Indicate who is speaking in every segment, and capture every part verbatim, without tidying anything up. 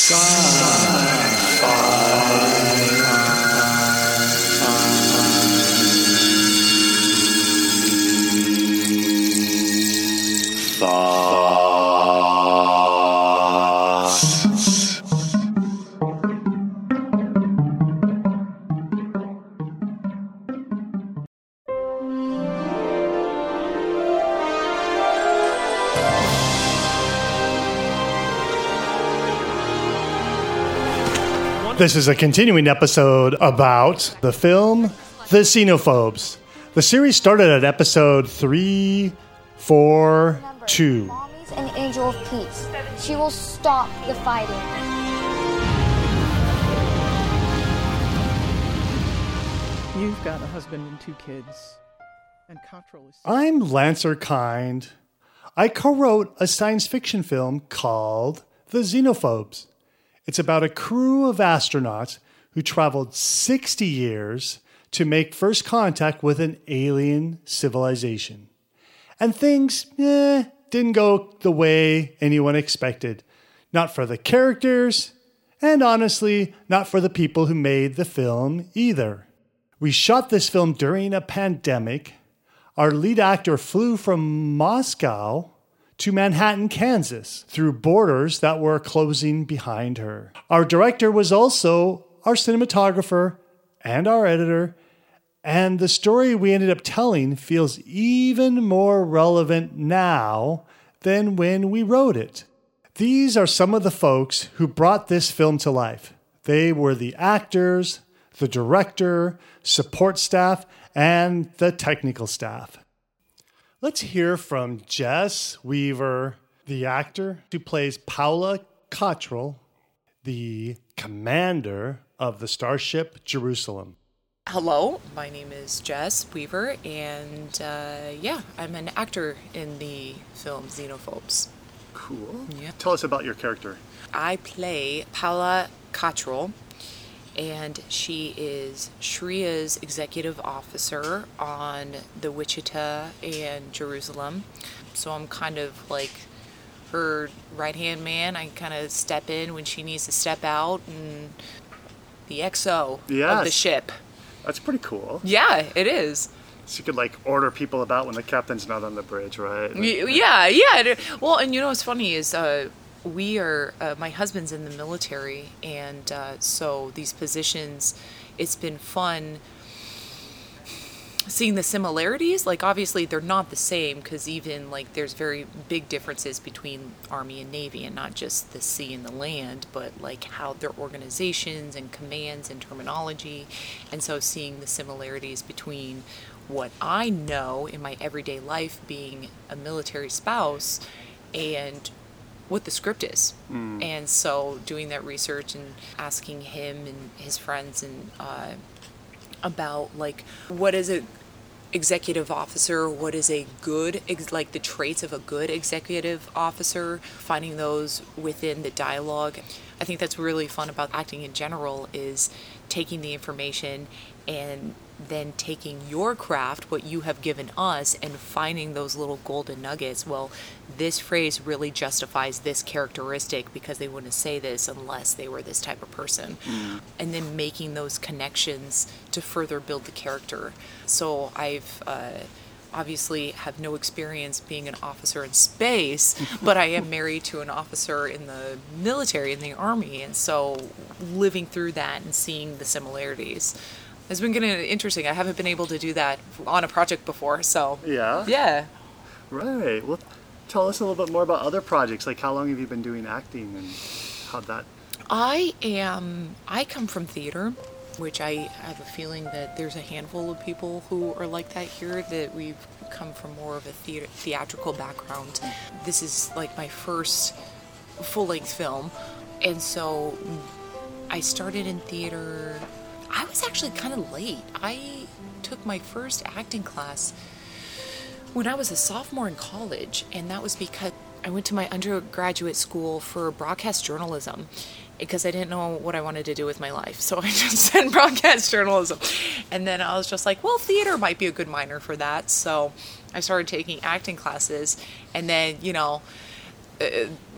Speaker 1: This is a continuing episode about the film The Xenophobes. The series started at episode three four two.
Speaker 2: Mommy's an angel of peace. She will stop the fighting.
Speaker 3: You've got a husband and two kids. And Cottrell is...
Speaker 1: I'm Lancer Kind. I co-wrote a science fiction film called The Xenophobes. It's about a crew of astronauts who traveled sixty years to make first contact with an alien civilization. And things, eh, didn't go the way anyone expected. Not for the characters, and honestly, not for the people who made the film either. We shot this film during a pandemic. Our lead actor flew from Moscow to Manhattan, Kansas, through borders that were closing behind her. Our director was also our cinematographer and our editor, and the story we ended up telling feels even more relevant now than when we wrote it. These are some of the folks who brought this film to life. They were the actors, the director, support staff, and the technical staff. Let's hear from Jess Weaver, the actor who plays Paula Cottrell, the commander of the Starship Jerusalem.
Speaker 4: Hello, my name is Jess Weaver, and uh, yeah, I'm an actor in the film Xenophobes.
Speaker 1: Cool.
Speaker 4: Yeah.
Speaker 1: Tell us about your character.
Speaker 4: I play Paula Cottrell, and she is Shriya's executive officer on the Wichita and Jerusalem. So I'm kind of like her right-hand man. I kind of step in when she needs to step out, and the X O
Speaker 1: Yes.
Speaker 4: of the ship.
Speaker 1: That's pretty cool.
Speaker 4: Yeah, it is.
Speaker 1: So you could like order people about when the captain's not on the bridge, right?
Speaker 4: Y- Yeah, yeah. it- Well, and you know what's funny is uh, we are, uh, my husband's in the military, and uh, so these positions, it's been fun seeing the similarities. Like, obviously, they're not the same, because even, like, there's very big differences between Army and Navy, and not just the sea and the land, but, like, how their organizations and commands and terminology. And so seeing the similarities between what I know in my everyday life being a military spouse and what the script is. Mm. And so doing that research and asking him and his friends and uh, about like what is a executive officer, what is a good ex- like the traits of a good executive officer, finding those within the dialogue. I think that's really fun about acting in general, is taking the information and then taking your craft, what you have given us, and finding those little golden nuggets. Well, this phrase really justifies this characteristic because they wouldn't say this unless they were this type of person. Mm. And then making those connections to further build the character. So I've uh, obviously have no experience being an officer in space, but I am married to an officer in the military, in the Army. And so living through that and seeing the similarities has been getting interesting. I haven't been able to do that on a project before, so.
Speaker 1: Yeah?
Speaker 4: Yeah.
Speaker 1: Right. Well, tell us a little bit more about other projects. Like, how long have you been doing acting, and how'd that...
Speaker 4: I am, I come from theater, which I have a feeling that there's a handful of people who are like that here, that we've come from more of a theater, theatrical background. This is like my first full-length film, and so I started in theater. I was actually kind of late. I took my first acting class when I was a sophomore in college, and that was because I went to my undergraduate school for broadcast journalism because I didn't know what I wanted to do with my life. So I just said broadcast journalism. And then I was just like, well, theater might be a good minor for that. So I started taking acting classes, and then, you know, uh,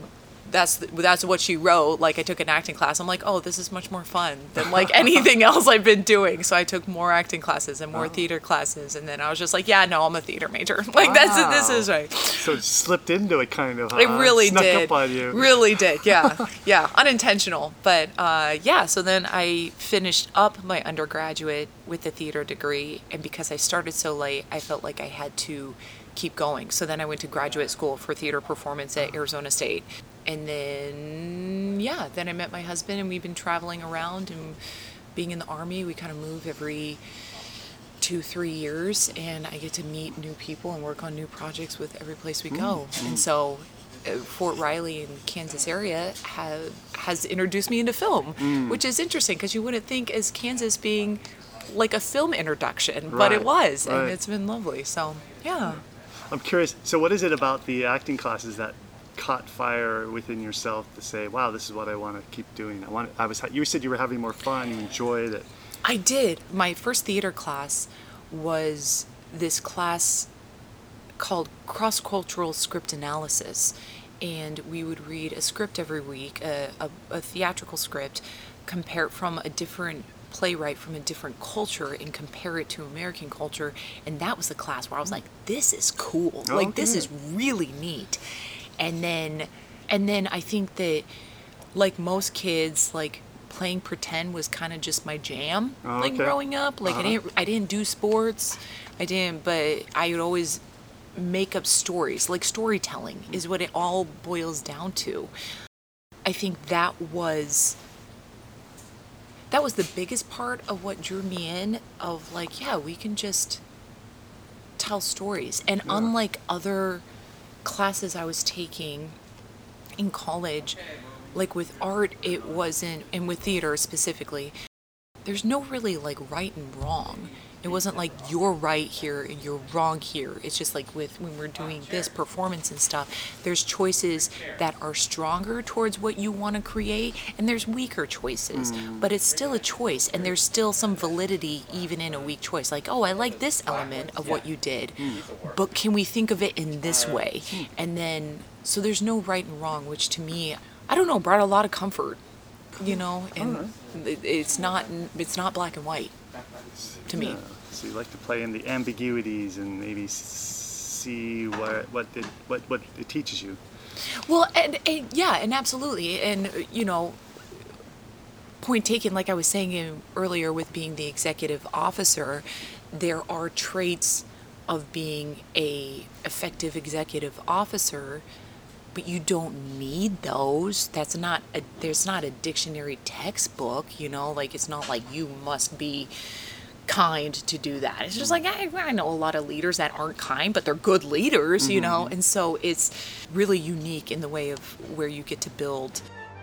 Speaker 4: that's that's what she wrote. Like I took an acting class. I'm like, oh, this is much more fun than like anything else I've been doing. So I took more acting classes and more oh. theater classes, and then I was just like, yeah, no, I'm a theater major. Like wow. that's this is right.
Speaker 1: So it slipped into it kind of. Huh?
Speaker 4: It really
Speaker 1: Snuck
Speaker 4: did.
Speaker 1: Up on you.
Speaker 4: Really did. Yeah, yeah, unintentional, but uh, yeah. So then I finished up my undergraduate with a theater degree, and because I started so late, I felt like I had to keep going. So then I went to graduate school for theater performance at Arizona State. And then, yeah, then I met my husband, and we've been traveling around, and being in the Army, we kind of move every two, three years, and I get to meet new people and work on new projects with every place we go. Mm-hmm. And so uh, Fort Riley in Kansas area have, has introduced me into film, mm. which is interesting because you wouldn't think as Kansas being like a film introduction, right. but it was, right. and it's been lovely. So, yeah.
Speaker 1: I'm curious, so what is it about the acting classes that caught fire within yourself to say, wow, this is what I want to keep doing? I want I was you said you were having more fun, you enjoyed it.
Speaker 4: I did. My first theater class was this class called cross-cultural script analysis, and we would read a script every week, a, a, a theatrical script, compare it from a different playwright from a different culture and compare it to American culture. And that was the class where I was like, this is cool. Oh, like, okay. This is really neat. And then, and then I think that, like most kids, like playing pretend was kind of just my jam. Oh, like okay. growing up, like uh-huh. I didn't, I didn't do sports, I didn't, but I would always make up stories. Like storytelling is what it all boils down to. I think that was, that was the biggest part of what drew me in. Of like, yeah, we can just tell stories, and yeah. unlike other classes I was taking in college, like with art, it wasn't, and with theater specifically, there's no really like right and wrong. It wasn't like you're right here and you're wrong here. It's just like with when we're doing this performance and stuff, there's choices that are stronger towards what you want to create, and there's weaker choices. Mm. But it's still a choice, and there's still some validity even in a weak choice. Like, oh, I like this element of what you did, but can we think of it in this way? And then, so there's no right and wrong, which to me, I don't know, brought a lot of comfort, you know, and it's not, it's not black and white. To me. Yeah. So you like to play in the ambiguities and maybe see what what it, what what it teaches you. Well, and, and yeah, and absolutely, and you know, point taken. Like I was saying earlier, with being the executive officer, there are traits of being a effective executive officer, but you don't need those. That's not a, there's not a dictionary textbook, you know, like it's not like you must be kind to do that. It's just like, I, I know a lot of leaders that aren't kind, but they're good leaders, mm-hmm. you know, and so it's really unique in the way of where you get to build.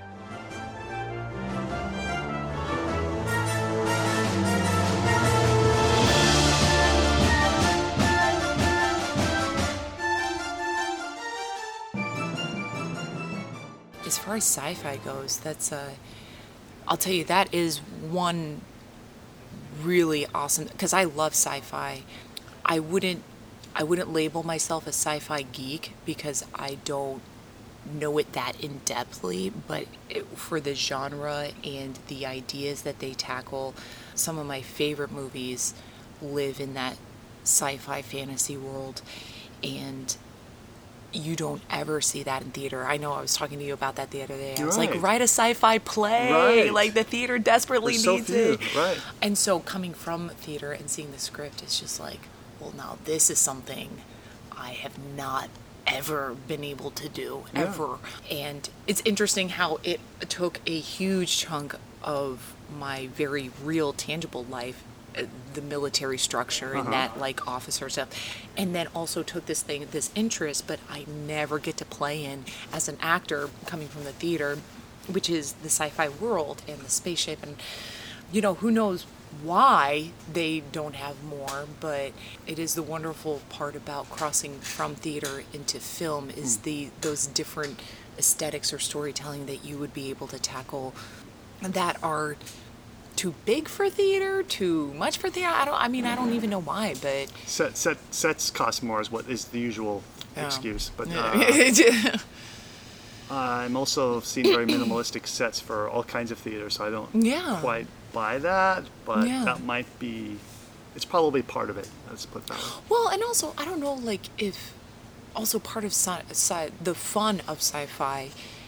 Speaker 4: As far as sci-fi goes, that's uh, I'll tell you, that is one really awesome, because I love sci-fi. I wouldn't I wouldn't label myself a sci-fi geek because I don't know it that in-depthly, but it, for the genre and the ideas that they tackle, some of my favorite movies live in that sci-fi fantasy world, and you don't ever see that in theater. I know I was talking to you about that the other day. I was right. like, write a sci-fi play. Right. Like the theater desperately There's needs so it. Right. And so coming from theater and seeing the script, it's just like, well, now this is something I have not ever been able to do, yeah. ever. And it's interesting how it took a huge chunk of my very real, tangible life, the military structure and uh-huh. that like officer stuff, and then also took this thing, this interest, but I never get to play in as an actor coming from the theater, which is the sci-fi world and the spaceship, and you know, who knows why they don't have more, but it is the wonderful part about crossing from theater into film is mm. the those different aesthetics or storytelling that you would be able to tackle that are too big for theater, too much for theater. I don't. I mean, I don't even know why. But set set sets cost more is what is the usual yeah. excuse. But uh,
Speaker 1: I'm also seeing very minimalistic sets for all kinds of theater, so I don't
Speaker 4: Yeah.
Speaker 1: quite buy that, but
Speaker 4: Yeah.
Speaker 1: that might be, it's probably part of it. Let's put it that way.
Speaker 4: Well, and also, I don't know, like, if also part of sci- sci- the fun of sci-fi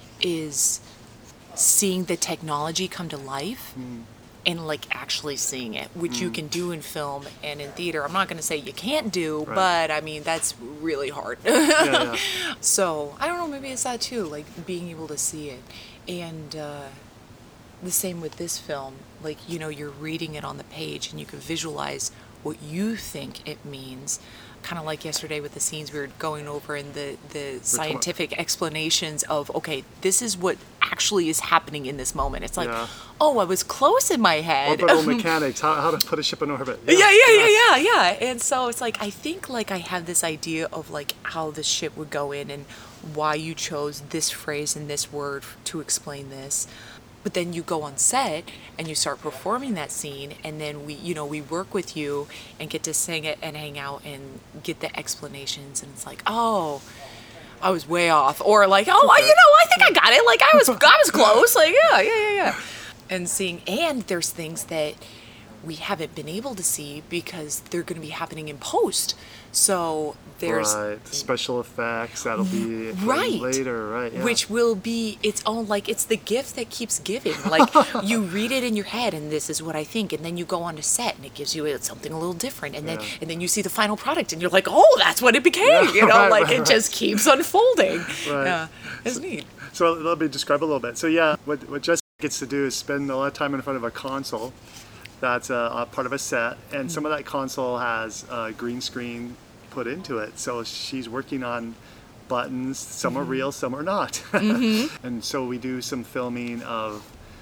Speaker 4: is seeing the technology come to life and, like, actually seeing it, which you can do in film and in theater. I'm not going to say you can't do,
Speaker 1: Right.
Speaker 4: but, I mean, that's really hard.
Speaker 1: Yeah, yeah.
Speaker 4: So, I don't know, maybe it's that too, like, being able to see it. And uh, the same with this film. Like, you know, you're reading it on the page and you can visualize what you think it means. Kind of like yesterday with the scenes we were going over and the, the scientific explanations of, okay, this is what actually is happening in this moment. It's like,
Speaker 1: Yeah.
Speaker 4: oh, I was close in my head.
Speaker 1: Orbital mechanics, how, how to put a ship in orbit.
Speaker 4: Yeah, yeah, yeah, yeah, yeah. And so it's like, I think like I have this idea of like how the ship would go in and why you chose this phrase and this word to explain this. But then you go on set and you start performing that scene, and then we, you know, we work with you and get to sing it and hang out and get the explanations, and it's like, oh, I was way off, or like, oh, you know, I think I got it. Like I was, I was close. Like yeah, yeah, yeah, yeah. And seeing, and there's things that we haven't been able to see because they're going to be happening in post. So there's
Speaker 1: Right, the special effects, that'll be
Speaker 4: right
Speaker 1: later, right? Yeah.
Speaker 4: which will be its own, like it's the gift that keeps giving. Like you read it in your head and this is what I think, and then you go on to set and it gives you something a little different, and then
Speaker 1: Yeah.
Speaker 4: and then you see the final product and you're like, oh, that's what it became.
Speaker 1: Yeah,
Speaker 4: You know,
Speaker 1: right,
Speaker 4: like
Speaker 1: right,
Speaker 4: it
Speaker 1: right.
Speaker 4: just keeps unfolding.
Speaker 1: Right.
Speaker 4: Yeah, it's neat.
Speaker 1: So let me describe a little bit. So yeah, what, what Jessica gets to do is spend a lot of time in front of a console that's uh, a part of a set, and some of that console has uh, green screen put into it. So she's working on buttons. Some are real, some are not. And so we do some filming of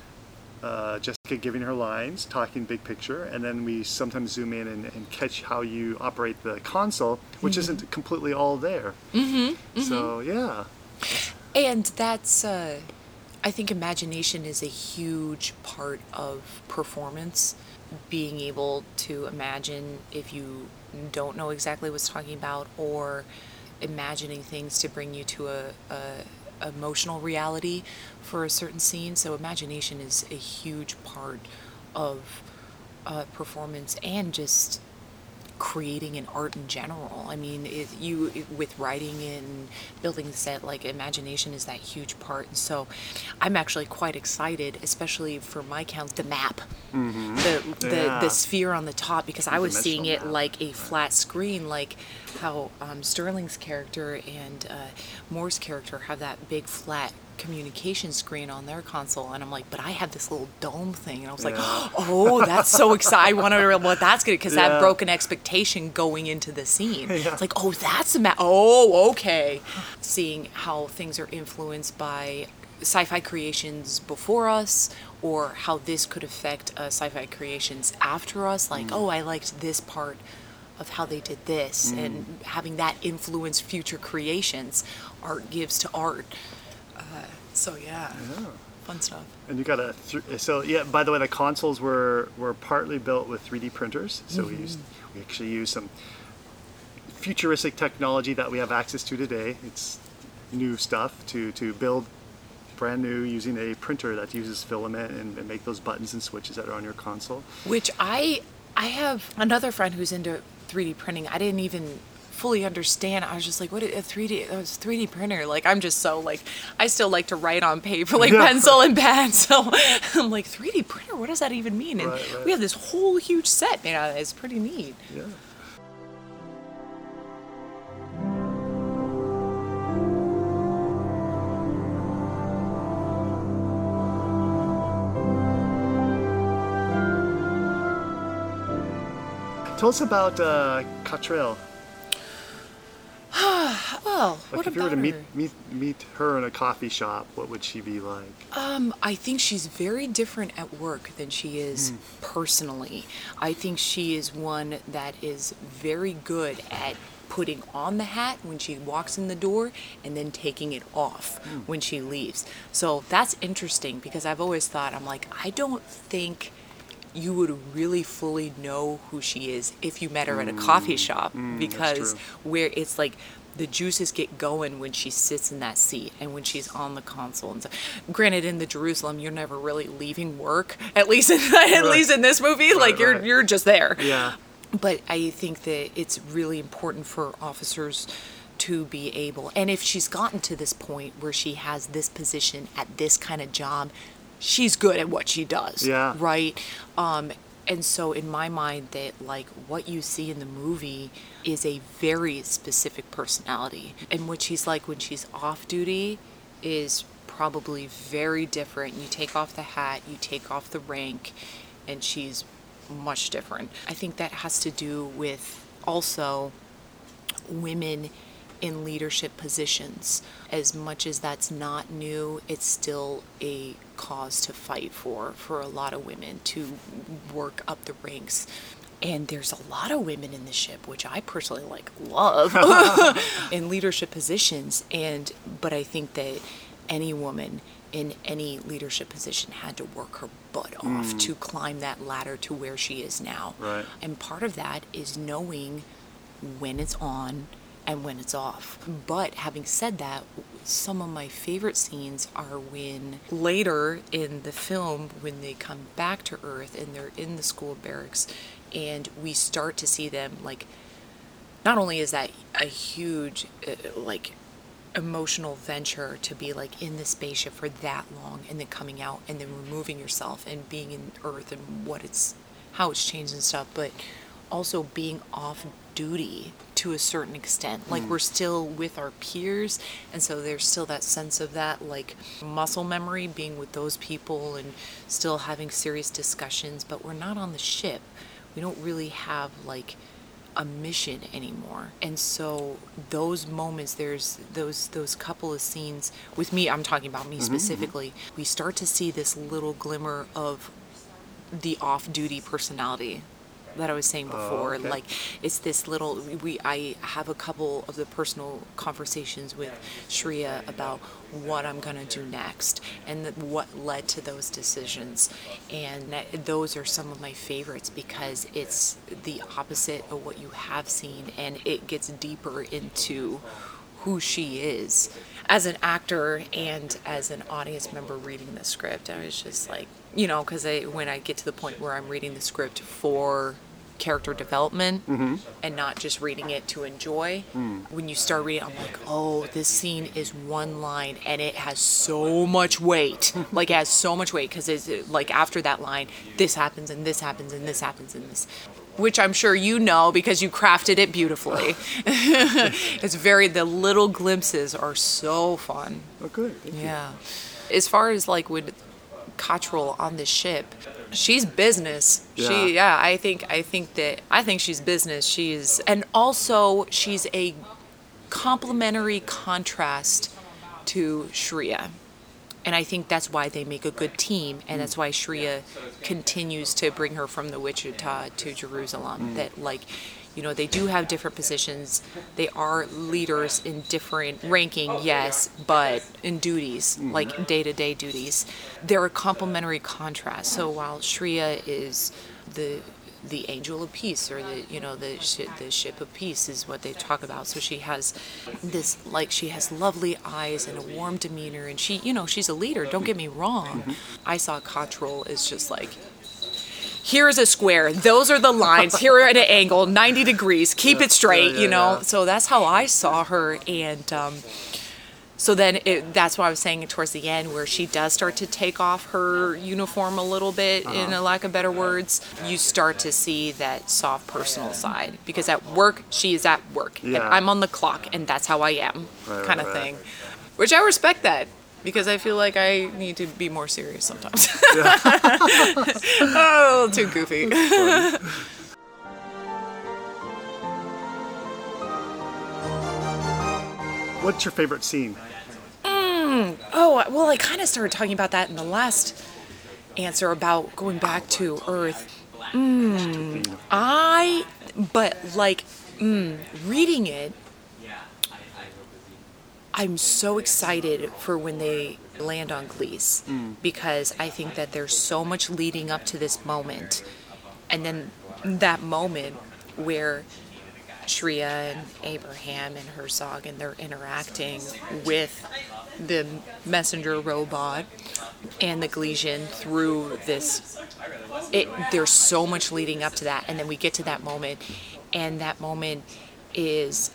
Speaker 1: uh, Jessica giving her lines, talking big picture, and then we sometimes zoom in and, and catch how you operate the console, which isn't completely all there. Mm-hmm. So yeah.
Speaker 4: And that's, uh, I think imagination is a huge part of performance. Being able to imagine if you don't know exactly what's talking about, or imagining things to bring you to a, a emotional reality for a certain scene. So imagination is a huge part of uh, performance and just creating an art in general. I mean, it, you it, with writing and building the set, like imagination is that huge part. And so I'm actually quite excited, especially for my count, the map,
Speaker 1: Mm-hmm.
Speaker 4: the the,
Speaker 1: Yeah.
Speaker 4: the sphere on the top, because I was seeing it
Speaker 1: Dimensional map.
Speaker 4: like a flat screen, like how um, Sterling's character and uh, Moore's character have that big flat communication screen on their console, and I'm like, but I have this little dome thing, and I was like,
Speaker 1: Yeah.
Speaker 4: oh, that's so exciting. I want to know what that's good, because
Speaker 1: Yeah.
Speaker 4: that broke an expectation going into the scene.
Speaker 1: Yeah.
Speaker 4: It's like, oh, that's a map. Oh, okay. Seeing how things are influenced by sci-fi creations before us, or how this could affect uh, sci-fi creations after us. Like, oh, I liked this part of how they did this, and having that influence future creations. Art gives to art. Uh, so yeah, fun stuff.
Speaker 1: And you got a th- so yeah. By the way, the consoles were were partly built with three D printers. So we used we actually used some futuristic technology that we have access to today. It's new stuff to to build brand new using a printer that uses filament and, and make those buttons and switches that are on your console.
Speaker 4: Which I I have another friend who's into three D printing. I didn't even fully understand. I was just like, what a three D, that was three D printer. Like, I'm just so like, I still like to write on paper, like
Speaker 1: Yeah.
Speaker 4: pencil and pen. So I'm like, three D printer, what does that even mean? And
Speaker 1: Right, right.
Speaker 4: we have this whole huge set made out of it. It's pretty neat.
Speaker 1: Yeah. Tell us about uh, Cottrell.
Speaker 4: Well,
Speaker 1: Like
Speaker 4: what
Speaker 1: if you
Speaker 4: about
Speaker 1: were to meet,
Speaker 4: her?
Speaker 1: meet meet her in a coffee shop, what would she be like?
Speaker 4: Um, I think she's very different at work than she is personally. I think she is one that is very good at putting on the hat when she walks in the door and then taking it off when she leaves. So that's interesting, because I've always thought, I'm like, I don't think you would really fully know who she is if you met her at a coffee shop, because
Speaker 1: true.
Speaker 4: where it's like the juices get going when she sits in that seat and when she's on the console and stuff. Granted, in the Jerusalem, you're never really leaving work. At least, in, at
Speaker 1: Right.
Speaker 4: least in this movie,
Speaker 1: Right,
Speaker 4: like you're
Speaker 1: right.
Speaker 4: you're just there.
Speaker 1: Yeah.
Speaker 4: But I think that it's really important for officers to be able, and if she's gotten to this point where she has this position at this kind of job, she's good at what she does.
Speaker 1: Yeah.
Speaker 4: Right. Um, and so in my mind, that like what you see in the movie is a very specific personality, and what she's like when she's off duty is probably very different. You take off the hat, you take off the rank, and she's much different. I think that has to do with also women in leadership positions. As much as that's not new, it's still a cause to fight for, for a lot of women to work up the ranks. And there's a lot of women in the ship, which I personally like love, in leadership positions. And but I think that any woman in any leadership position had to work her butt off
Speaker 1: Mm.
Speaker 4: to climb that ladder to where she is now.
Speaker 1: Right.
Speaker 4: And part of that is knowing when it's on and when it's off. But having said that, some of my favorite scenes are when later in the film, when they come back to Earth and they're in the school barracks, and we start to see them, like, not only is that a huge, uh, like, emotional venture to be like in the spaceship for that long and then coming out and then removing yourself and being in Earth and what it's, how it's changed and stuff, but also being off duty to a certain extent. Like, we're still with our peers, and so there's still that sense of that, like, muscle memory, being with those people and still having serious discussions, but we're not on the ship. We don't really have, like, a mission anymore. And so those moments, there's those those couple of scenes with me, I'm talking about me specifically, we start to see this little glimmer of the off-duty personality that I was saying before.
Speaker 1: okay.
Speaker 4: Like, it's this little, we I have a couple of the personal conversations with Shreya about what I'm gonna do next and that what led to those decisions, and that, those are some of my favorites because it's the opposite of what you have seen, and it gets deeper into who she is as an actor and as an audience member reading the script. I was just like, you know, because I when I get to the point where I'm reading the script for character development
Speaker 1: Mm-hmm.
Speaker 4: and not just reading it to enjoy,
Speaker 1: Mm.
Speaker 4: when you start reading, I'm like, oh, this scene is one line and it has so much weight. Like, it has so much weight because it's like after that line, this happens and this happens and this happens and this, which I'm sure you know because you crafted it beautifully. It's very, the little glimpses are so fun.
Speaker 1: Oh, good. Thank you.
Speaker 4: Yeah. As far as like with Cottrell on the ship, she's business.
Speaker 1: Yeah.
Speaker 4: She, yeah, I think, I think that, I think she's business. She's, and also she's a complementary contrast to Shreya. And I think that's why they make a good team, and that's why Shreya continues to bring her from the Wichita to Jerusalem. That, like, you know, they do have different positions. They are leaders in different ranking, yes, but in duties, like day-to-day duties. They're a complementary contrast. So while Shreya is the the angel of peace, or the, you know, the sh- the ship of peace is what they talk about. So she has this, like, she has lovely eyes and a warm demeanor, and she, you know, she's a leader, don't get me wrong. I saw Cottrell as just like, here's a square, those are the lines, here at an angle, ninety degrees, keep it straight,
Speaker 1: yeah,
Speaker 4: you know.
Speaker 1: yeah.
Speaker 4: So that's how I saw her. And um so then it, that's why I was saying towards the end, where she does start to take off her uniform a little bit, in a lack of better words, you start to see that soft personal side. Because at work, she is at work.
Speaker 1: Yeah.
Speaker 4: And I'm on the clock, and that's how I am,
Speaker 1: Right,
Speaker 4: kind of
Speaker 1: right, right.
Speaker 4: thing. Which I respect that, because I feel like I need to be more serious sometimes. Oh, too goofy.
Speaker 1: What's your favorite scene?
Speaker 4: Oh, well, I kind of started talking about that in the last answer about going back to Earth. Mm, I, but like, mm, reading it, I'm so excited for when they land on Gliese, because I think that there's so much leading up to this moment. And then that moment where Shreya and Abraham and Herzog, and they're interacting with the messenger robot and the Gleesian through this. It, there's so much leading up to that, and then we get to that moment, and that moment is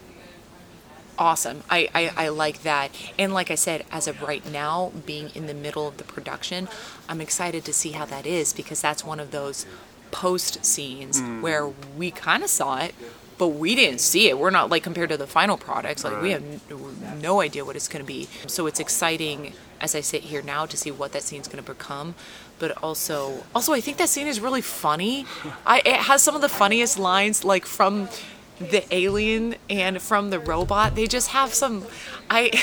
Speaker 4: awesome. I, I, I like that. And like I said, as of right now, being in the middle of the production, I'm excited to see how that is, because that's one of those post scenes mm. where we kind of saw it, but we didn't see it. We're not, like, compared to the final products, like, right. we have n- no idea what it's going to be. So it's exciting as I sit here now to see what that scene's going to become. But also, also I think that scene is really funny. I, it has some of the funniest lines, like, from the alien and from the robot. They just have some. I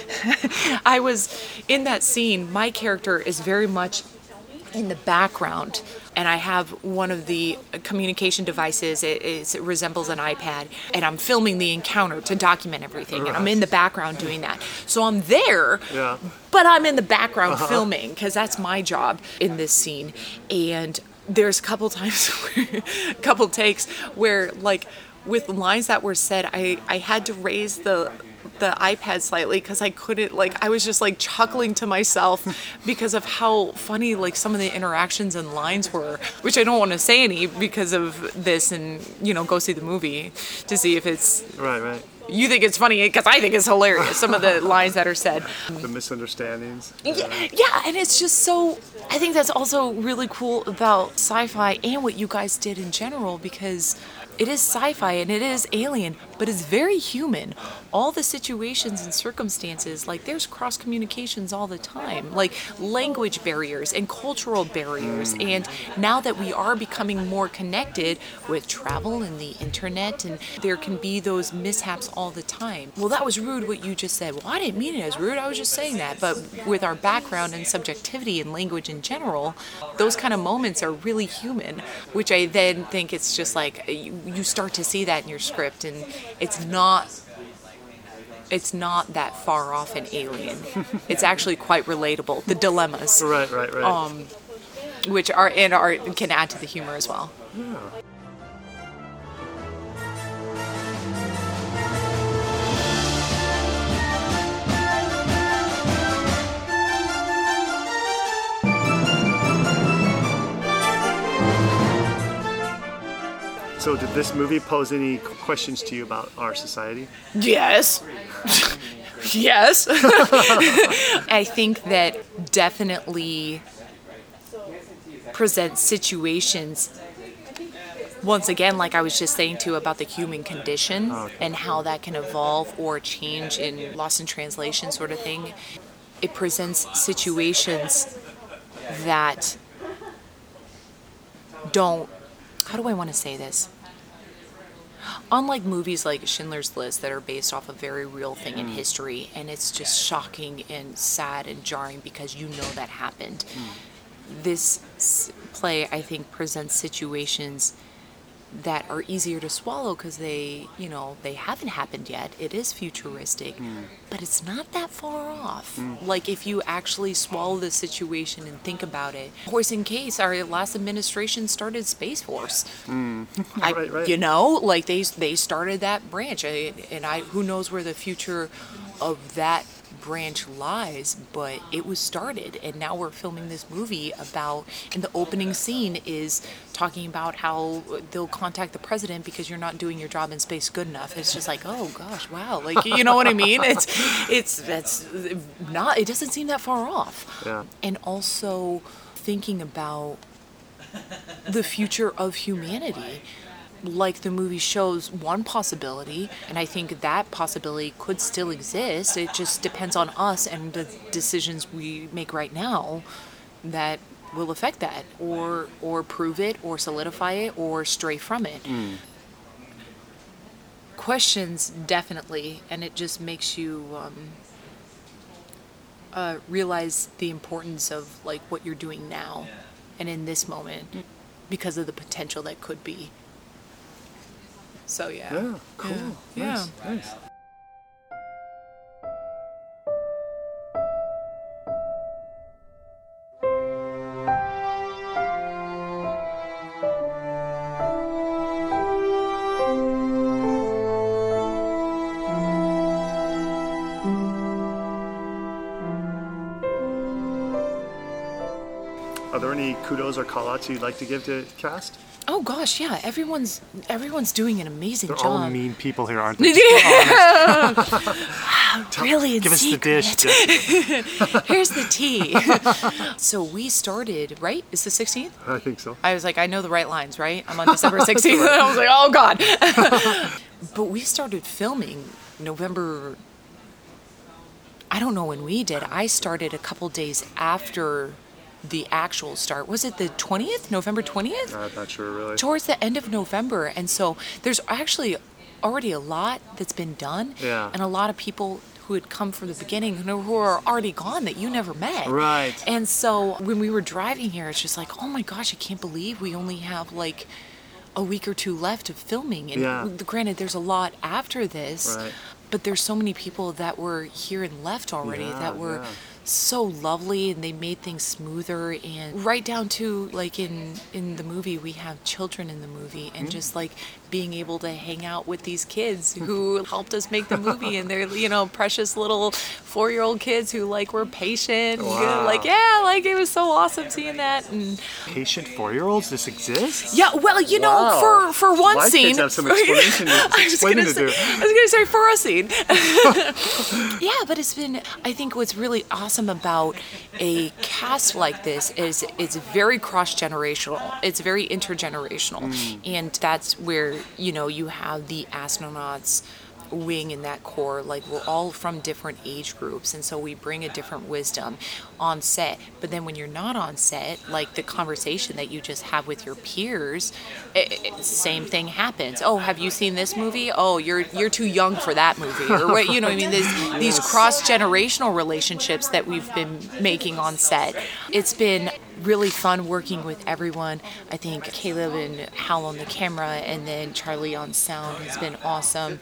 Speaker 4: I was in that scene. My character is very much in the background, and I have one of the communication devices. It, is, it resembles an iPad, and I'm filming the encounter to document everything, and I'm in the background doing that. So I'm there, yeah. but I'm in the background uh-huh. filming, because that's my job in this scene. And there's a couple times, where, a couple takes where, like, with lines that were said, I, I had to raise the the iPad slightly, because I couldn't, like, I was just, like, chuckling to myself because of how funny, like, some of the interactions and lines were, which I don't want to say any because of this, and, you know, go see the movie to see if it's...
Speaker 1: Right, right.
Speaker 4: You think it's funny, because I think it's hilarious, some of the lines that are said.
Speaker 1: The misunderstandings.
Speaker 4: Yeah, yeah, and it's just so... I think that's also really cool about sci-fi and what you guys did in general, because it is sci-fi and it is alien, but it's very human. All the situations and circumstances, like, there's cross communications all the time, like language barriers and cultural barriers. Mm. And now that we are becoming more connected with travel and the internet, and there can be those mishaps all the time. Well, that was rude what you just said. Well, I didn't mean it as rude. I was just saying that. But with our background and subjectivity and language in general, those kind of moments are really human, which I then think it's just like you, you start to see that in your script, and it's not it's not that far off an Alien. It's actually quite relatable, the dilemmas.
Speaker 1: Right, right, right.
Speaker 4: Um, which are and are can add to the humor as well.
Speaker 1: Yeah. So did this movie pose any questions to you about our society?
Speaker 4: Yes. Yes. I think that definitely presents situations, once again, like I was just saying too, about the human condition oh, okay. and how that can evolve or change in lost in translation sort of thing. It presents situations that don't, how do I want to say this? Unlike movies like Schindler's List that are based off a very real thing in history, and it's just shocking and sad and jarring because you know that happened. Mm. This s- play, I think, presents situations that are easier to swallow because they, you know, they haven't happened yet. It is futuristic, mm. but it's not that far off. Mm. Like, if you actually swallow the situation and think about it. Horse in case, our last administration started Space Force.
Speaker 1: Mm.
Speaker 4: I,
Speaker 1: right, right.
Speaker 4: You know, like they they started that branch, I, and I who knows where the future of that branch lies, but it was started, and now we're filming this movie about, and the opening scene is talking about how they'll contact the president because you're not doing your job in space good enough. It's just like, oh gosh, wow, like, you know what I mean? It's it's that's not, it doesn't seem that far off.
Speaker 1: Yeah.
Speaker 4: And also thinking about the future of humanity. Like the movie shows one possibility, and I think that possibility could still exist. It just depends on us and the decisions we make right now that will affect that, or or prove it, or solidify it, or stray from it. Mm. Questions, definitely, and it just makes you um, uh, realize the importance of like what you're doing now and in this moment because of the potential that could be. So yeah.
Speaker 1: Yeah, cool.
Speaker 4: Yeah.
Speaker 1: Nice,
Speaker 4: yeah.
Speaker 1: nice. Are there any kudos or call-outs you'd like to give to cast?
Speaker 4: Oh gosh, yeah. Everyone's everyone's doing an amazing
Speaker 1: They're
Speaker 4: job.
Speaker 1: all mean people here, aren't they?
Speaker 4: Really, in
Speaker 1: Give us
Speaker 4: secret.
Speaker 1: the dish, Jessica.
Speaker 4: Here's the tea. So we started, right? It's the sixteenth?
Speaker 1: I think so.
Speaker 4: I was like, I know the right lines, right? I'm on December sixteenth. I was like, oh God. But we started filming November. I don't know when we did. I started a couple days after the actual start. Was it the twentieth? November twentieth?
Speaker 1: I'm not sure, really.
Speaker 4: Towards the end of November. And so there's actually already a lot that's been done.
Speaker 1: Yeah.
Speaker 4: And a lot of people who had come from the beginning who who are already gone that you never met.
Speaker 1: Right.
Speaker 4: And so when we were driving here, it's just like, oh my gosh, I can't believe we only have like a week or two left of filming. And
Speaker 1: Yeah.
Speaker 4: granted, there's a lot after this,
Speaker 1: Right.
Speaker 4: but there's so many people that were here and left already
Speaker 1: Yeah,
Speaker 4: that were
Speaker 1: yeah.
Speaker 4: so lovely, and they made things smoother, and right down to like in in the movie we have children in the movie, and just like being able to hang out with these kids who helped us make the movie, and they're, you know, precious little four-year-old kids who like were patient and good.
Speaker 1: Wow.
Speaker 4: Like, yeah, like it was so awesome seeing that. And
Speaker 1: Patient four-year-olds? This exists?
Speaker 4: yeah, well, you know,
Speaker 1: Wow.
Speaker 4: for for one
Speaker 1: My
Speaker 4: scene,
Speaker 1: kids have some explanation-
Speaker 4: I was
Speaker 1: explaining
Speaker 4: gonna
Speaker 1: to
Speaker 4: say,
Speaker 1: do.
Speaker 4: I was gonna say for a scene. Yeah, but it's been. I think what's really awesome about a cast like this is it's very cross generational. It's very intergenerational, and that's where, you know, you have the astronauts wing in that core. Like, we're all from different age groups, and so we bring a different wisdom on set. But then when you're not on set, like the conversation that you just have with your peers, it, it, same thing happens. Oh, have you seen this movie? Oh, you're you're too young for that movie, or what? You know what I mean? There's these cross generational relationships that we've been making on set. It's been really fun working with everyone. I think Caleb and Hal on the camera, and then Charlie on sound has been awesome.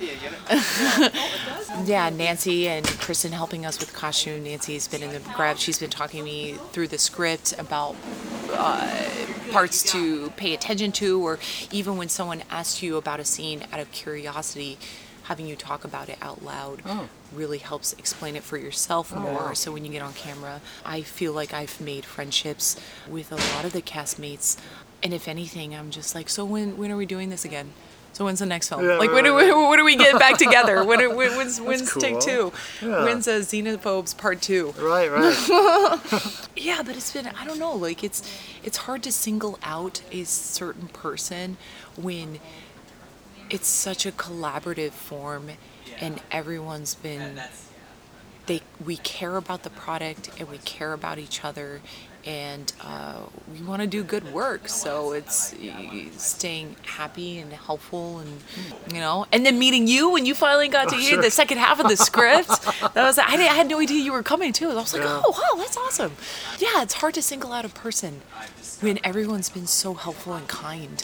Speaker 4: Yeah, Nancy and Kristen helping us with costume. Nancy's been in the grab. She's been talking to me through the script about uh, parts to pay attention to, or even when someone asks you about a scene out of curiosity, having you talk about it out loud
Speaker 1: Oh.
Speaker 4: really helps explain it for yourself more. So when you get on camera, I feel like I've made friendships with a lot of the castmates. And if anything, I'm just like, so when when are we doing this again? So when's the next film?
Speaker 1: Yeah,
Speaker 4: like,
Speaker 1: right,
Speaker 4: when, do we, when do we get back together? When, are- when when's when's
Speaker 1: cool.
Speaker 4: take two?
Speaker 1: Yeah.
Speaker 4: When's uh, Xenophobes Part Two?
Speaker 1: Right, right.
Speaker 4: Yeah, but it's been, I don't know, like it's it's hard to single out a certain person when it's such a collaborative form, and everyone's been, they we care about the product, and we care about each other, and uh, we want to do good work. So it's uh, staying happy and helpful, and you know, and then meeting you when you finally got to
Speaker 1: Oh,
Speaker 4: hear
Speaker 1: sure.
Speaker 4: the second half of the script. That was I, didn't, I had no idea you were coming too. I was like,
Speaker 1: Yeah.
Speaker 4: oh wow, that's awesome. Yeah, it's hard to single out a person when everyone's been so helpful and kind.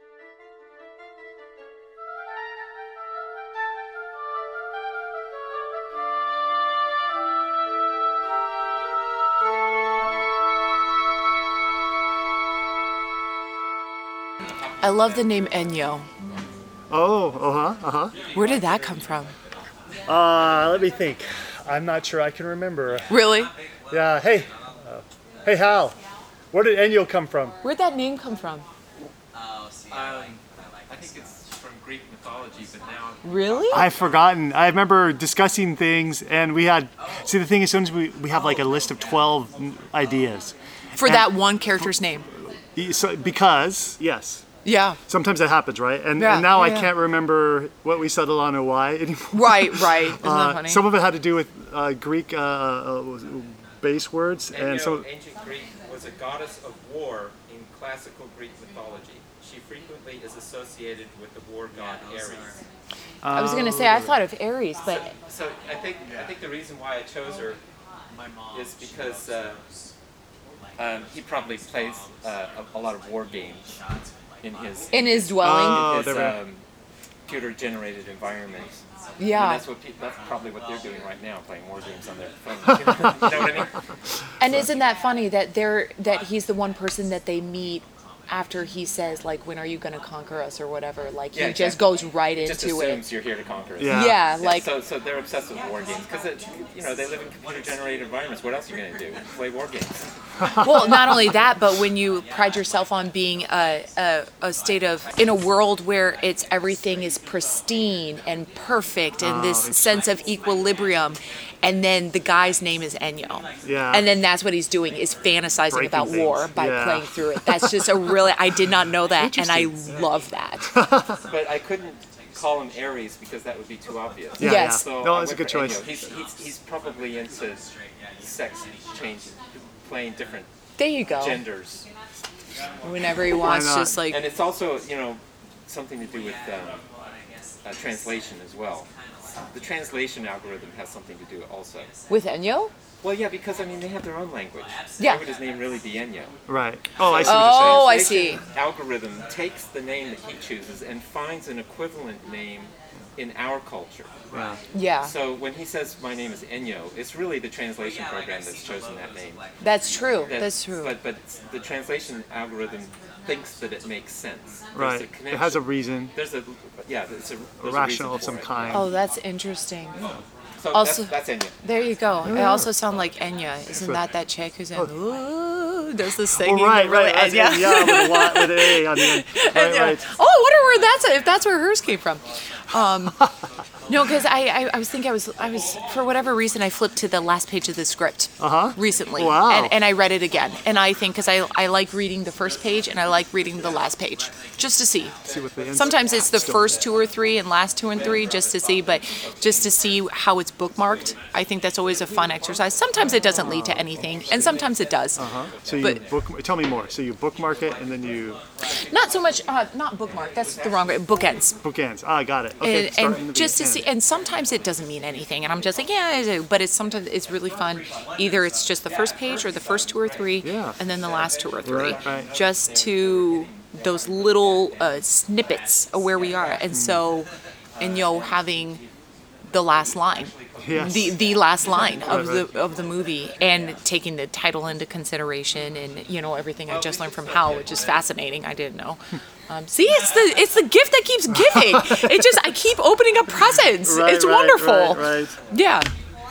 Speaker 4: I love the name Ennio.
Speaker 1: Oh, uh-huh, uh-huh.
Speaker 4: Where did that come from?
Speaker 1: Uh, let me think. I'm not sure I can remember.
Speaker 4: Really?
Speaker 1: Yeah, hey. Uh, hey, Hal. Where did Ennio come from?
Speaker 4: Where'd that name come from?
Speaker 5: Um, I think it's from Greek mythology, but now
Speaker 4: Really?
Speaker 1: I've forgotten. I remember discussing things, and we had... See, the thing is, sometimes we, we have like a list of twelve ideas.
Speaker 4: For that one character's name.
Speaker 1: So, because, yes,
Speaker 4: Yeah.
Speaker 1: sometimes that happens, right? And,
Speaker 4: Yeah,
Speaker 1: and now I
Speaker 4: yeah, yeah.
Speaker 1: can't remember what we settled on or why anymore.
Speaker 4: Right, right. Isn't that
Speaker 1: Uh,
Speaker 4: funny?
Speaker 1: some of it had to do with uh, Greek uh, uh, base words, and
Speaker 5: Enyo,
Speaker 1: so
Speaker 5: ancient Greek, was a goddess of war in classical Greek mythology. She frequently is associated with the war god Ares.
Speaker 4: I was gonna say I thought of Aries, but
Speaker 5: So I think I think the reason why I chose her is because uh, um, he probably plays uh, a, a lot of war games in his
Speaker 4: in his dwelling.
Speaker 1: Oh,
Speaker 5: his
Speaker 1: there we go.
Speaker 5: um, computer-generated environment. And
Speaker 4: Yeah.
Speaker 5: that's what pe- that's probably what they're doing right now, playing war games on their phones. You know what I mean?
Speaker 4: And isn't that funny that they're that he's the one person that they meet after he says like, when are you gonna conquer us or whatever? Like
Speaker 5: Yeah,
Speaker 4: he just
Speaker 5: exactly.
Speaker 4: goes right
Speaker 5: It just
Speaker 4: into
Speaker 5: assumes
Speaker 4: it.
Speaker 5: you're here to conquer us.
Speaker 1: Yeah.
Speaker 4: Yeah,
Speaker 5: Yeah,
Speaker 4: like
Speaker 5: so, so they're obsessed with war games because you know they live in computer-generated environments. What else are you gonna do? Play war games.
Speaker 4: Well, not only that, but when you pride yourself on being a, a, a state of, in a world where it's everything is pristine and perfect and
Speaker 1: Oh,
Speaker 4: this
Speaker 1: it's-
Speaker 4: sense of equilibrium, and then the guy's name is Ennio.
Speaker 1: Yeah.
Speaker 4: And then that's what he's doing, is fantasizing
Speaker 1: Breaking
Speaker 4: about war
Speaker 1: things.
Speaker 4: by
Speaker 1: Yeah.
Speaker 4: playing through it. That's just a really, I did not know that, and I love that.
Speaker 5: But I couldn't call him Ares because that would be too obvious.
Speaker 1: Yeah,
Speaker 4: Yes.
Speaker 1: yeah.
Speaker 5: So
Speaker 1: No,
Speaker 5: I
Speaker 1: it's a
Speaker 5: went
Speaker 1: good
Speaker 5: for
Speaker 1: choice.
Speaker 5: Ennio. He's, he's, he's probably into sex change, playing different
Speaker 4: There you go.
Speaker 5: genders.
Speaker 4: Whenever he wants,
Speaker 1: not?
Speaker 4: just like,
Speaker 5: And it's also, you know, something to do with um, uh, translation as well. The translation algorithm has something to do also.
Speaker 4: with Ennio?
Speaker 5: Well, yeah, because I mean they have their own language.
Speaker 4: Yeah.
Speaker 5: Why would his name really be Ennio?
Speaker 1: Right. Oh, I see.
Speaker 5: So
Speaker 1: what you're saying.
Speaker 4: Oh, I
Speaker 5: the
Speaker 4: see.
Speaker 5: translation Algorithm takes the name that he chooses and finds an equivalent name in our culture.
Speaker 1: Yeah.
Speaker 4: Yeah,
Speaker 5: So when he says my name is Ennio, it's really the translation program that's chosen that name.
Speaker 4: that's true.
Speaker 5: That-
Speaker 4: That's true.
Speaker 5: But but the translation algorithm thinks that it makes sense. There's
Speaker 1: Right.
Speaker 5: a
Speaker 1: It
Speaker 5: connection.
Speaker 1: has a reason,
Speaker 5: There's a yeah. There's a,
Speaker 1: a
Speaker 5: there's
Speaker 1: rational
Speaker 5: a
Speaker 1: of
Speaker 5: reason
Speaker 1: some
Speaker 5: for it.
Speaker 1: kind.
Speaker 4: Oh, that's interesting.
Speaker 5: So
Speaker 4: Also-
Speaker 5: that's, that's Ennio.
Speaker 4: There you go. I
Speaker 1: Yeah.
Speaker 4: also sound like Enya. Isn't
Speaker 1: what-
Speaker 4: that that chick who's in, ooh, does the singing?
Speaker 1: Oh, right,
Speaker 4: really
Speaker 1: right. That's
Speaker 4: Enya?
Speaker 1: it, yeah, with a, Y- with an A on the end. Right,
Speaker 4: Enya.
Speaker 1: right.
Speaker 4: Oh, I wonder where that's if that's where hers came from. Um, no, because I, I I was thinking I was I was for whatever reason I flipped to the last page of the script
Speaker 1: Uh-huh.
Speaker 4: recently,
Speaker 1: Wow.
Speaker 4: and, and I read it again, and I think because I I like reading the first page and I like reading the last page just to see.
Speaker 1: See what the ends-
Speaker 4: Sometimes it's the
Speaker 1: still-
Speaker 4: first two or three and last two and three just to see, but just to see how it's bookmarked, I think that's always a fun exercise. Sometimes it doesn't lead to anything, and sometimes it does.
Speaker 1: So you
Speaker 4: But-
Speaker 1: book. Tell me more. So you bookmark it and then you
Speaker 4: Not so much, uh, not bookmark. That's the wrong way. Bookends.
Speaker 1: bookends. Ah, I got it. Okay.
Speaker 4: And,
Speaker 1: start in the
Speaker 4: and just to
Speaker 1: end.
Speaker 4: see, and sometimes it doesn't mean anything, and I'm just like, yeah, I do. But it's sometimes it's really fun. Either it's just the first page or the first two or three,
Speaker 1: Yeah.
Speaker 4: and then the last two or three,
Speaker 1: Right, right.
Speaker 4: just to those little uh, snippets of where we are. And so, and you know, having the last line.
Speaker 1: Yes.
Speaker 4: The the last line of
Speaker 1: Right,
Speaker 4: the of the movie, and taking the title into consideration, and you know everything I just learned from Hal, which is fascinating. I didn't know. Um, see, it's the it's the gift that keeps giving. It just I keep opening up presents.
Speaker 1: Right,
Speaker 4: it's
Speaker 1: right,
Speaker 4: wonderful.
Speaker 1: Right, right.
Speaker 4: Yeah.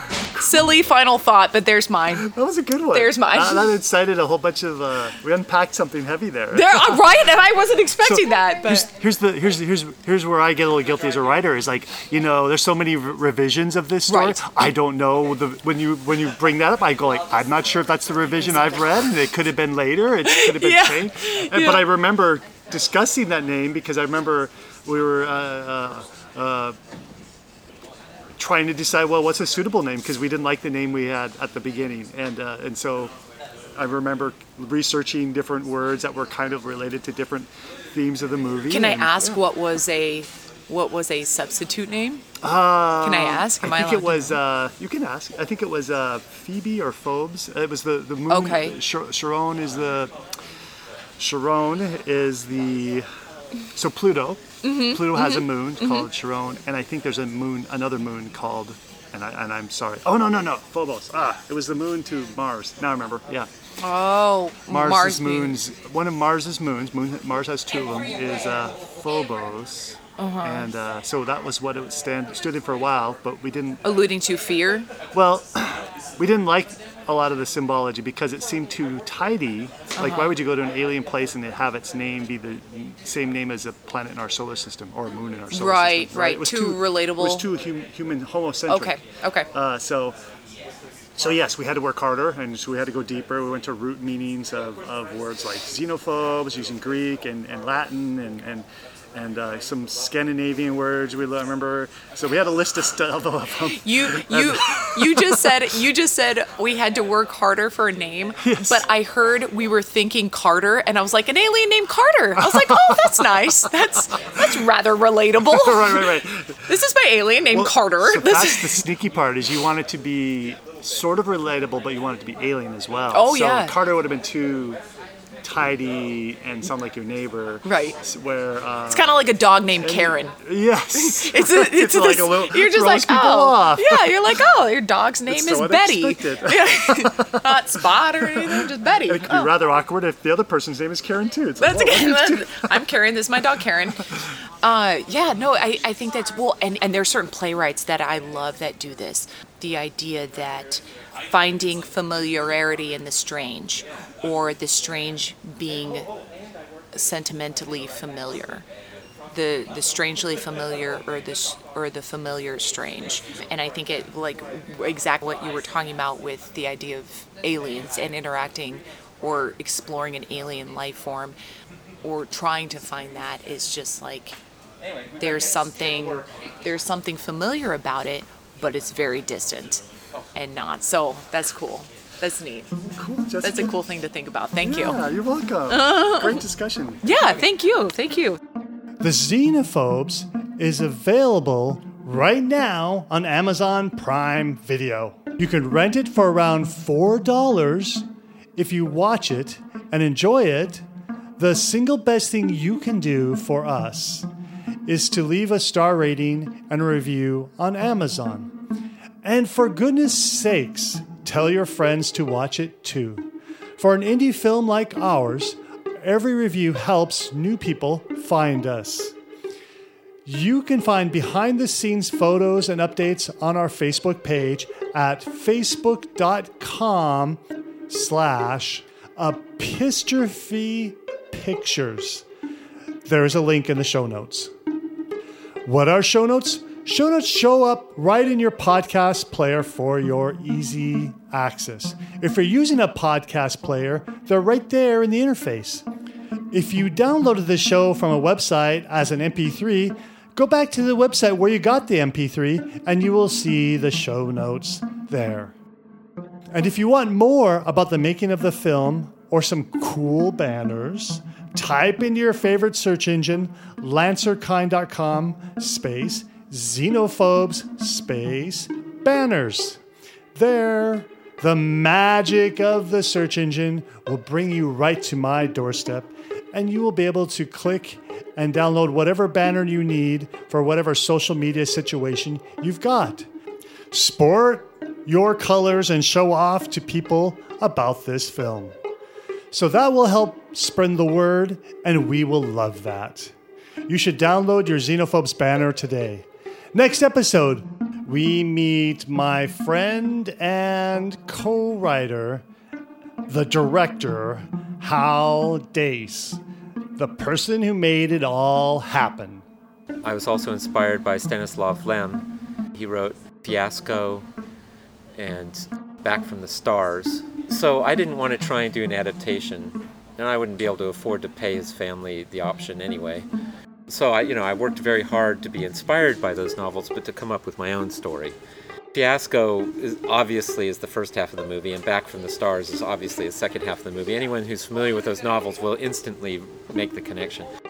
Speaker 4: Silly final thought, but there's mine.
Speaker 1: That was a good one.
Speaker 4: There's mine.
Speaker 1: That, that incited a whole bunch of. Uh, we unpacked something heavy there.
Speaker 4: There, uh, right? And I wasn't expecting
Speaker 1: So,
Speaker 4: that.
Speaker 1: Here's,
Speaker 4: But
Speaker 1: here's the here's here's here's where I get a little guilty as a writer. Is like, you know, there's so many re- revisions of this story.
Speaker 4: Right.
Speaker 1: I don't know the when you when you bring that up, I go like, I'm not sure if that's the revision I've read. And it could have been later. It could have been
Speaker 4: Yeah.
Speaker 1: changed. And, But I remember discussing that name because I remember we were. Uh, uh, uh, trying to decide, well, what's a suitable name, because we didn't like the name we had at the beginning, and uh, and so I remember researching different words that were kind of related to different themes of the movie.
Speaker 4: can I
Speaker 1: and-
Speaker 4: ask what was a what was a substitute name? can I ask? Am
Speaker 1: I
Speaker 4: I,
Speaker 1: think
Speaker 4: allowed
Speaker 1: it was. Uh, you can ask. I think it was uh, Phoebe or Phobes. It was the the moon.
Speaker 4: Okay.
Speaker 1: Char- Charon is the. Charon is the. So Pluto.
Speaker 4: Mm-hmm,
Speaker 1: Pluto has a moon called Charon, and I think there's a moon, another moon called. And I and I'm sorry. Oh no no no Phobos. Ah, it was the moon to Mars. Now I remember. Yeah.
Speaker 4: to? Oh,
Speaker 1: Mars's
Speaker 4: Mars
Speaker 1: moons. One of Mars's moons. Moon. Mars has two of them. Is uh, Phobos.
Speaker 4: Uh-huh.
Speaker 1: And uh, so that was what it stand, stood in for a while, but we didn't.
Speaker 4: alluding to fear.
Speaker 1: Well, we didn't like a lot of the symbology because it seemed too tidy. Like, why would you go to an alien place and have its name be the same name as a planet in our solar system or a moon in our solar
Speaker 4: Right,
Speaker 1: system?
Speaker 4: right.
Speaker 1: It was
Speaker 4: Too relatable.
Speaker 1: It was too hum, human, homocentric.
Speaker 4: Okay, okay.
Speaker 1: Uh, so, so yes, we had to work harder, and so we had to go deeper. We went to root meanings of, of words like xenophobes, using Greek and, and Latin, and and and uh, some Scandinavian words we le- remember. So we had a list of stuff of them.
Speaker 4: You you you just said you just said we had to work harder for a name,
Speaker 1: Yes.
Speaker 4: but I heard we were thinking Carter, and I was like, an alien named Carter. I was like, oh, that's nice. That's that's rather relatable.
Speaker 1: right, right, right.
Speaker 4: This is my alien named
Speaker 1: Well,
Speaker 4: Carter.
Speaker 1: So
Speaker 4: This
Speaker 1: that's
Speaker 4: is
Speaker 1: the sneaky part, is you want it to be sort of relatable, but you want it to be alien as well.
Speaker 4: Oh,
Speaker 1: so
Speaker 4: yeah.
Speaker 1: Carter would have been too tidy and sound like your neighbor.
Speaker 4: Right.
Speaker 1: s- Where uh,
Speaker 4: it's kind of like a dog named Karen.
Speaker 1: yes,
Speaker 4: It's a, it's,
Speaker 1: like
Speaker 4: this-
Speaker 1: a little
Speaker 4: you're just
Speaker 1: throws
Speaker 4: like,
Speaker 1: people
Speaker 4: oh,
Speaker 1: off.
Speaker 4: yeah, you're like, oh, your dog's name
Speaker 1: It's
Speaker 4: is
Speaker 1: so
Speaker 4: Betty.
Speaker 1: unexpected.
Speaker 4: Yeah. Not Spot or anything, just Betty.
Speaker 1: It could be
Speaker 4: Oh.
Speaker 1: rather awkward if the other person's name is Karen too. It's like,
Speaker 4: That's
Speaker 1: whoa,
Speaker 4: again.
Speaker 1: what?
Speaker 4: That's, I'm Karen. This is my dog Karen. Uh, yeah, no, I, I think that's well, and and there's certain playwrights that I love that do this. the idea that finding familiarity in the strange, or the strange being sentimentally familiar, the the strangely familiar or the or the familiar strange. And I think it, like, exactly what you were talking about with the idea of aliens and interacting or exploring an alien life form or trying to find that, is just like there's something there's something familiar about it, but it's very distant and not. So that's cool. That's neat.
Speaker 1: Cool, Jessica.
Speaker 4: That's a cool thing to think about. Thank you.
Speaker 1: Yeah, you're welcome. Great discussion.
Speaker 4: Yeah, thank you. Thank you.
Speaker 1: The Xenophobes is available right now on Amazon Prime Video. You can rent it for around four dollars. If you watch it and enjoy it, the single best thing you can do for us is to leave a star rating and a review on Amazon. And for goodness sakes, tell your friends to watch it too. For an indie film like ours, every review helps new people find us. You can find behind-the-scenes photos and updates on our Facebook page at facebook.com slash epistrophe pictures. There is a link in the show notes. What are show notes? Show notes show up right in your podcast player for your easy access. If you're using a podcast player, they're right there in the interface. If you downloaded the show from a website as an M P three, go back to the website where you got the M P three and you will see the show notes there. And if you want more about the making of the film or some cool banners, type into your favorite search engine, lancerkind.com space Xenophobes space banners. There, the magic of the search engine will bring you right to my doorstep, and you will be able to click and download whatever banner you need for whatever social media situation you've got. Sport your colors and show off to people about this film. So that will help spread the word, and we will love that. You should download your Xenophobes banner today. Next episode, we meet my friend and co-writer, the director, Hal Dace, the person who made it all happen.
Speaker 5: I was also inspired by Stanislav Lem. He wrote Fiasco and Back from the Stars. So I didn't want to try and do an adaptation, and I wouldn't be able to afford to pay his family the option anyway. So I, you know, I worked very hard to be inspired by those novels, but to come up with my own story. Fiasco is obviously is the first half of the movie, and Back from the Stars is obviously the second half of the movie. Anyone who's familiar with those novels will instantly make the connection.